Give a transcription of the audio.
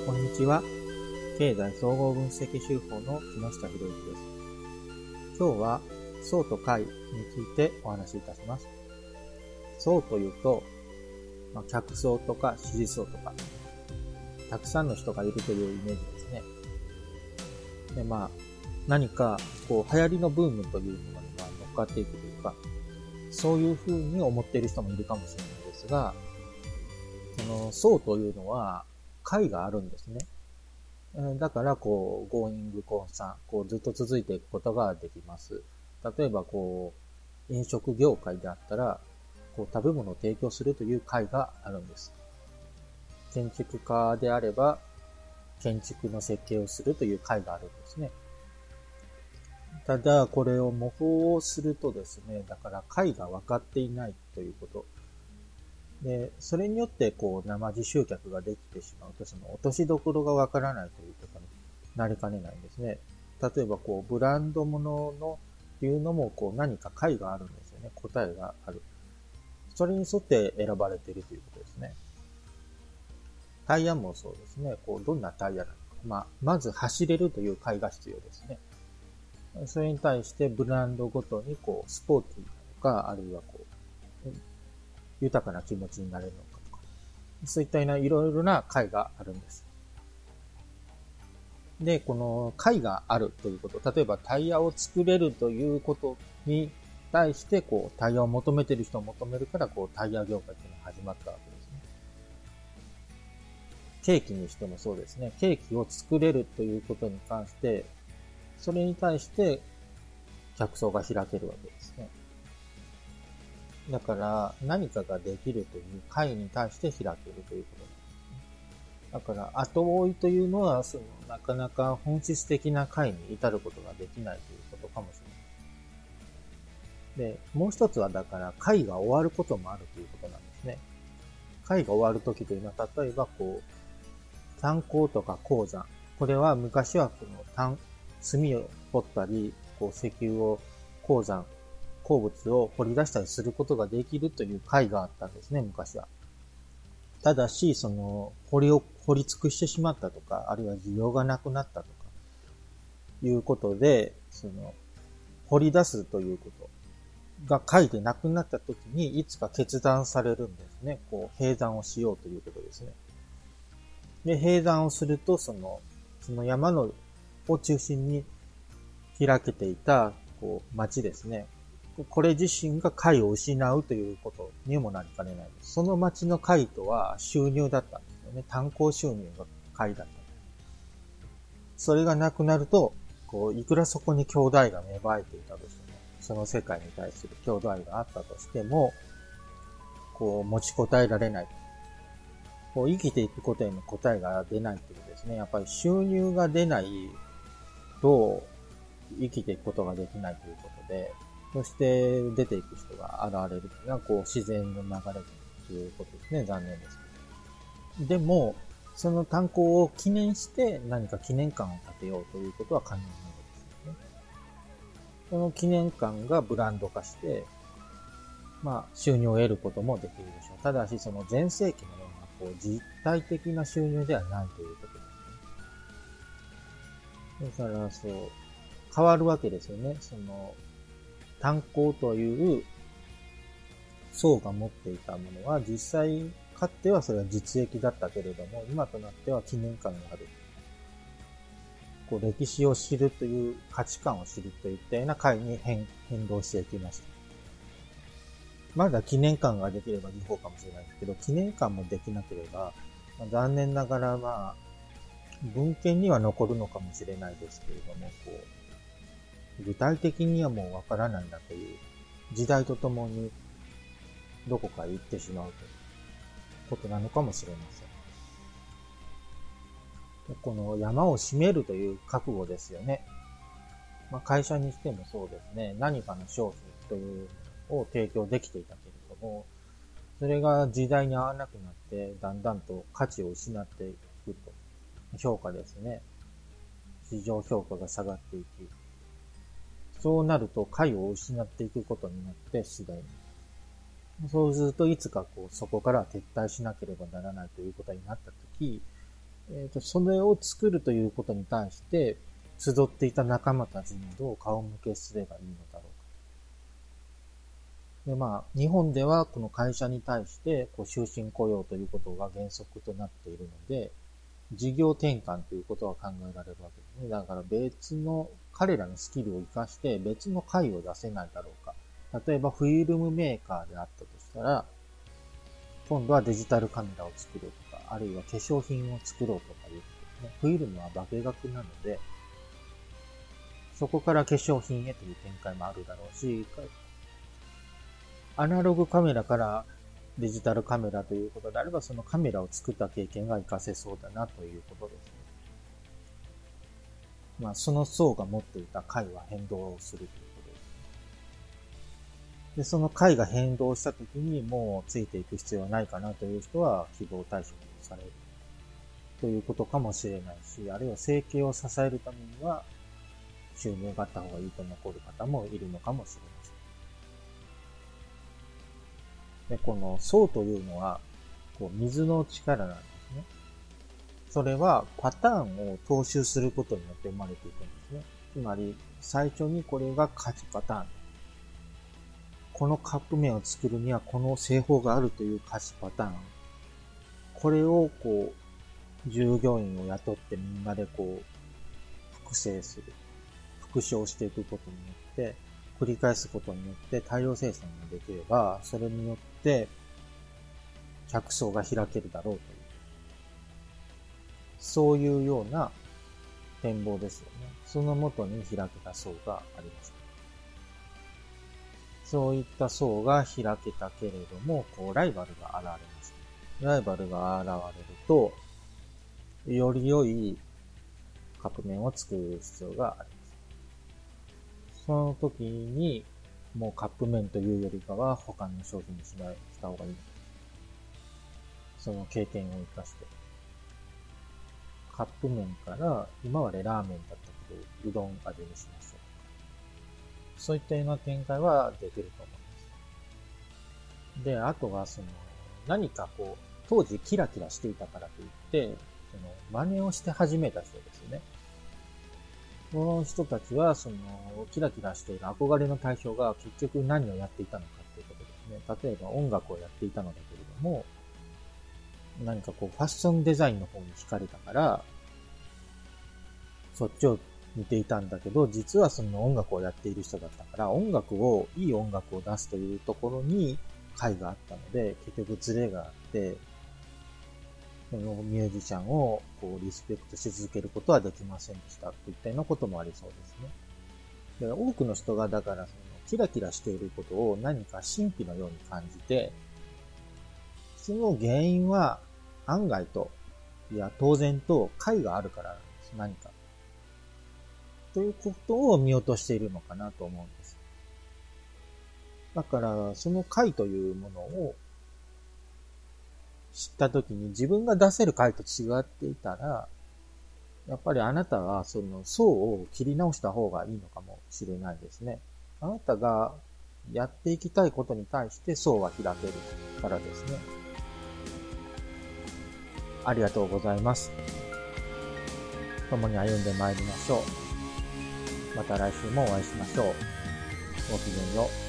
こんにちは。経済総合分析手法の木下博之です。今日は層と解についてお話しいたします。層というと、客層とか支持層とか、たくさんの人がいるというイメージですね。で、何か流行りのブームというものに乗っかっていくというか、そういうふうに思っている人もいるかもしれないですが、その層というのは解があるんですね。だからgoing concern、ずっと続いていくことができます。例えば飲食業界であったら、食べ物を提供するという会があるんです。建築家であれば、建築の設計をするという会があるんですね。ただ、これを模倣するとですね、だから会が分かっていないということ。で、それによって生地集客ができてしまうと、その落としどころが分からないということになりかねないんですね。例えばブランド物のっていうのも何か会があるんですよね。答えがある。それに沿って選ばれているということですね。タイヤもそうですね。どんなタイヤなのか。まず走れるという会が必要ですね。それに対してブランドごとにスポーティーなのか、あるいは豊かな気持ちになれるのかとか、そういったいろいろな会があるんです。で、この会があるということ、例えばタイヤを作れるということに対してタイヤを求めている人を求めるからタイヤ業界というのが始まったわけですね。ケーキにしてもそうですね。ケーキを作れるということに関して、それに対して客層が開けるわけですね。だから何かができるという会に対して開けるということなんですね。だから後追いというのはなかなか本質的な会に至ることができないということかもしれない。で、もう一つはだから会が終わることもあるということなんですね。会が終わるときというのは例えば炭鉱とか鉱山。これは昔は炭を掘ったり、石油を鉱物を掘り出したりすることができるという会があったんですね、昔は。ただし、掘り尽くしてしまったとか、あるいは需要がなくなったとか、いうことで、掘り出すということが会でなくなったときに、いつか決断されるんですね。閉山をしようということですね。で、閉山をすると、その山を中心に開けていた、町ですね。これ自身が会を失うということにもなりかねないです。その町の会とは収入だったんですよね。炭鉱収入が会だった。それがなくなると、いくらそこに兄弟が芽生えていたとしても、その世界に対する兄弟があったとしても、持ちこたえられない。生きていくことへの答えが出ないということですね。やっぱり収入が出ないと、生きていくことができないということで、そして出ていく人が現れるというのは、自然の流れということですね。残念ですけど。でも、その炭鉱を記念して何か記念館を建てようということは可能なわけですよね。その記念館がブランド化して、収入を得ることもできるでしょう。ただし、その前世紀のような、実体的な収入ではないということですね。だから、変わるわけですよね。炭鉱という層が持っていたものは、実際、かつてはそれは実益だったけれども、今となっては記念館がある。歴史を知るという、価値観を知るといったような会に変動していきました。まだ記念館ができれば違法かもしれないですけど、記念館もできなければ、残念ながら文献には残るのかもしれないですけれども、具体的にはもうわからないなという、時代とともにどこかへ行ってしまうということなのかもしれません。この山を閉めるという覚悟ですよね。会社にしてもそうですね。何かの商品というのを提供できていたけれども、それが時代に合わなくなって、だんだんと価値を失っていくと。評価ですね。市場評価が下がっていき、そうなると会を失っていくことになって次第に。そうするといつかそこから撤退しなければならないということになったとき、 それを作るということに対して、集っていた仲間たちにどう顔向けすればいいのだろうか。で、まあ、日本ではこの会社に対して、終身雇用ということが原則となっているので、事業転換ということは考えられるわけですね。だから別の、彼らのスキルを活かして別の会を出せないだろうか。例えばフィルムメーカーであったとしたら、今度はデジタルカメラを作ろうとか、あるいは化粧品を作ろうとかいうことですね。フィルムは化学なので、そこから化粧品へという展開もあるだろうし、アナログカメラからデジタルカメラということであれば、そのカメラを作った経験が活かせそうだなということですね。まあ、その層が持っていた解は変動するということですね。で、その解が変動したときにもうついていく必要はないかなという人は希望対象にされるということかもしれないし、あるいは生計を支えるためには収入があった方がいいと残る方もいるのかもしれません。で、この層というのは、水の力なんですね。それはパターンを踏襲することによって生まれていくんですね。つまり、最初にこれが価値パターン。このカップ麺を作るにはこの製法があるという価値パターン。これを従業員を雇ってみんなで複製する。復唱していくことによって、繰り返すことによって大量生産ができれば、それによって客層が開けるだろうという。そういうような展望ですよね。そのもとに開けた層がありました。そういった層が開けたけれども、ライバルが現れました。ライバルが現れると、より良いカップ麺を作る必要があります。その時に、もうカップ麺というよりかは他の商品にした方がいい。その経験を生かして。カップ麺から今までラーメンだったけど、うどん味にしましょう。そういったような展開はできると思います。で、あとは何か当時キラキラしていたからといって、真似をして始めた人ですよね。この人たちは、キラキラしている憧れの対象が結局何をやっていたのかということですね。例えば音楽をやっていたのだけれども、何かファッションデザインの方に惹かれたから、そっちを見ていたんだけど、実はその音楽をやっている人だったから、いい音楽を出すというところに解があったので、結局ズレがあって、そのミュージシャンをリスペクトし続けることはできませんでしたといったようなこともありそうですね。で、多くの人がだからキラキラしていることを何か神秘のように感じて、その原因は案外と、いや当然と解があるからなんです。何か。ということを見落としているのかなと思うんです。だから、その解というものを知ったときに自分が出せる解と違っていたら、やっぱりあなたはその層を切り直した方がいいのかもしれないですね。あなたがやっていきたいことに対して層は開けるからですね。ありがとうございます。共に歩んでまいりましょう。また来週もお会いしましょう。ごきげんよう。